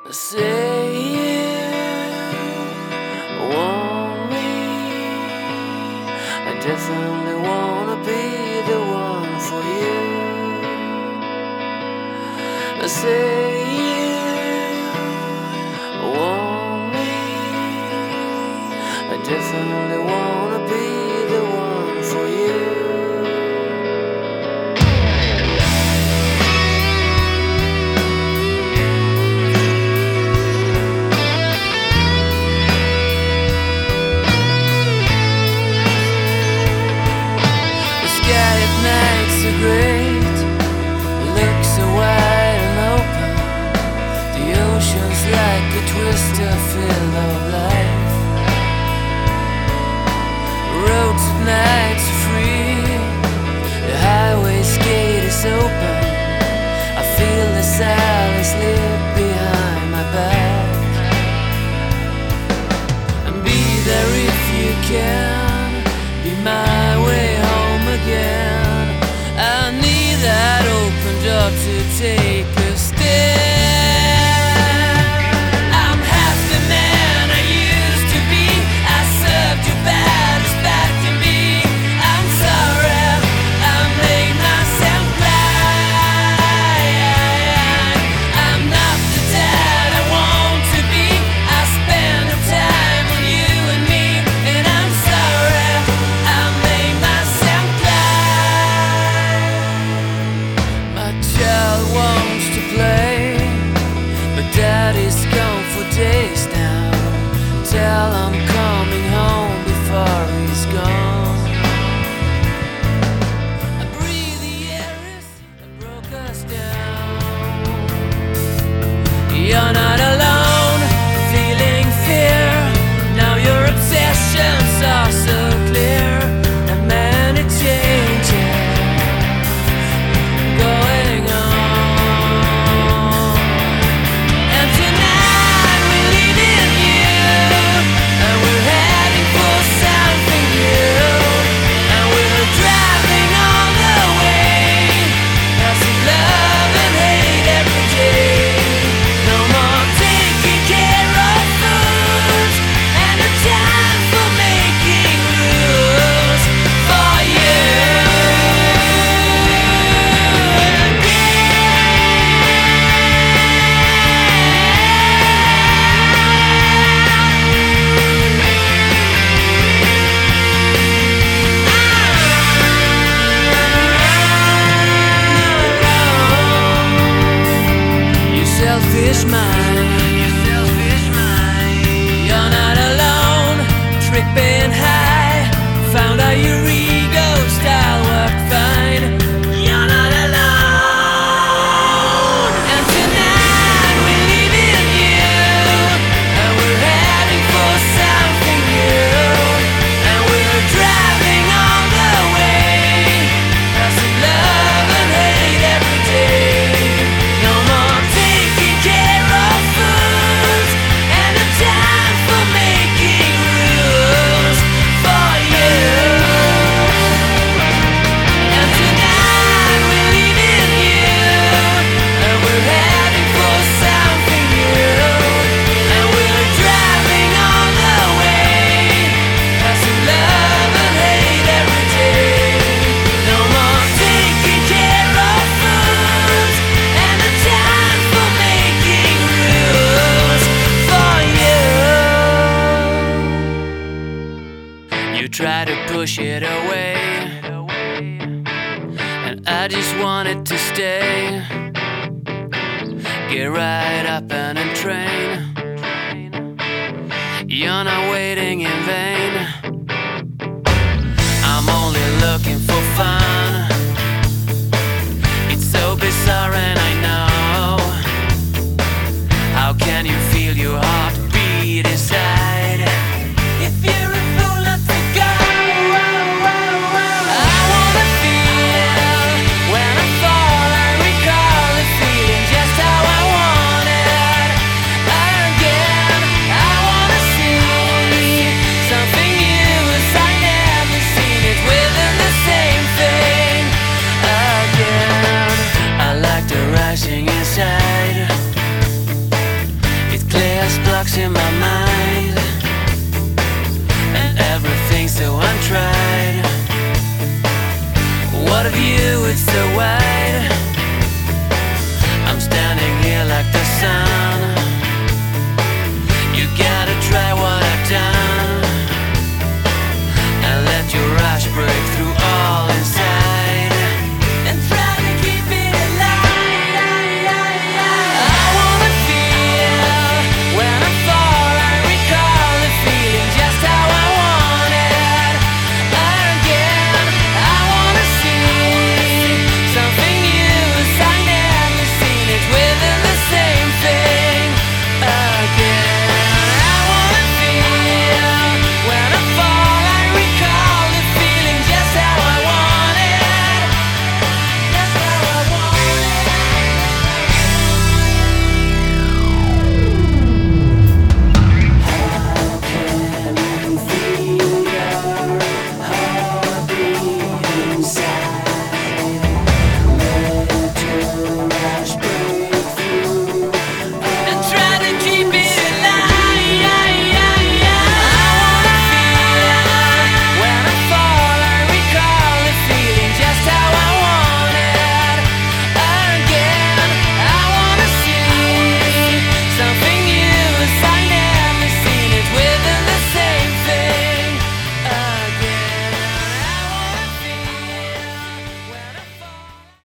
Say you want me, I definitely wanna be the one for you. Say you want me, I definitely wanna be the one for you. Nights are great, looks so wide and open. The ocean's like a twister filled of life. Roads at night are free, the highway's gate is open. I feel the silence slip behind my back. And be there if you can, be my way home again. I need that open door to take a stand. I'm half the man I used to be. I served you bad as bad can be. I'm sorry, I made myself blind. I'm not the dad I want to be. I spend the time on you and me, and I'm sorry, I made myself blind. My child wants to play, but daddy's gone for days now. Tell I'm coming home before he's gone. I breathe the air that broke us down. You're not alone, feeling fear. Now your obsessions are so clear, and many changes going on. And tonight we're leaving you, and we're heading for something new. And we're driving all the way, passing love and hate every day. No more taking care of fools, and a time for making rules for you. You selfish mind, you're not alone, tripping high. Found out your ego style worked fine. You're not alone. And tonight we're leaving you, and we're heading for something new. And we're driving all the way, passing love and hate every day. No more taking care of fools, and a time for making rules for you. And tonight we're leaving you, and we're heading for something new. And we're driving all the way, passing love and hate every day. No more taking care of fools, and a time for making rules for you. You try to push it away, and I just wanted to stay. Get right up and train. You're not waiting in vain. I'm only looking for fun. It's so bizarre and I know. How can you feel your heart beat inside? If you're a fool not to go, I wanna feel when I fall. I recall the feeling just how I want it. Again, I wanna see something new. of you, it's so wild.